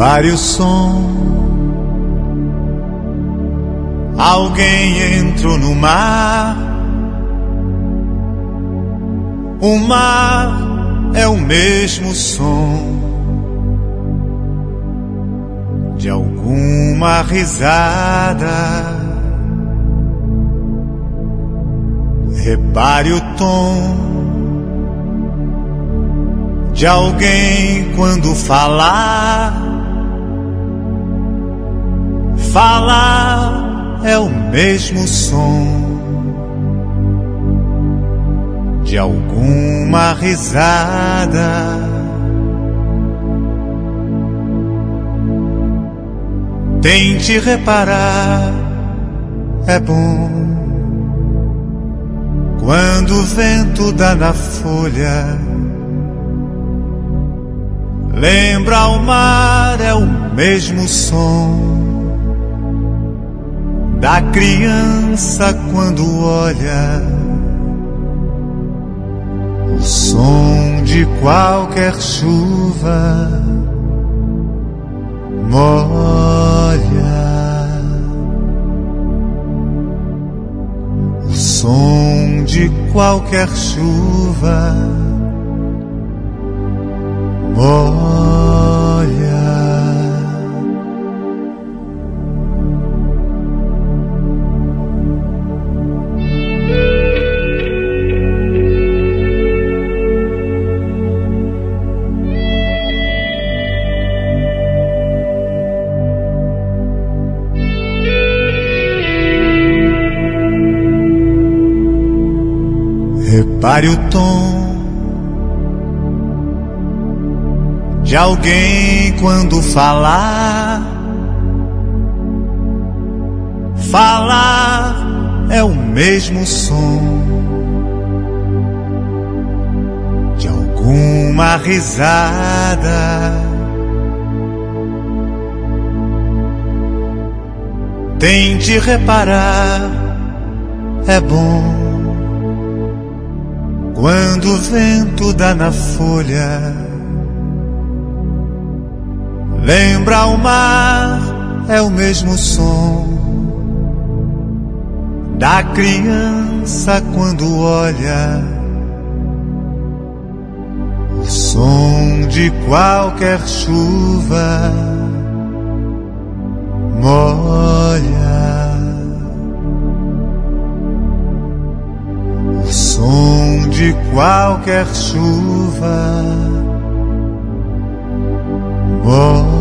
Repare o som. Alguém entrou no mar. O mar é o mesmo som de alguma risada. Repare o tom de alguém quando falar. Falar é o mesmo som de alguma risada. Tente reparar, é bom quando o vento dá na folha. Lembra o mar, é o mesmo som da criança quando olha. O som de qualquer chuva molha. O som de qualquer chuva molha. Repare o tom de alguém quando falar. Falar é o mesmo som de alguma risada. Tente reparar, é bom quando o vento dá na folha. Lembra o mar, é o mesmo som da criança quando olha. O som de qualquer chuva molha. O som de qualquer chuva molha.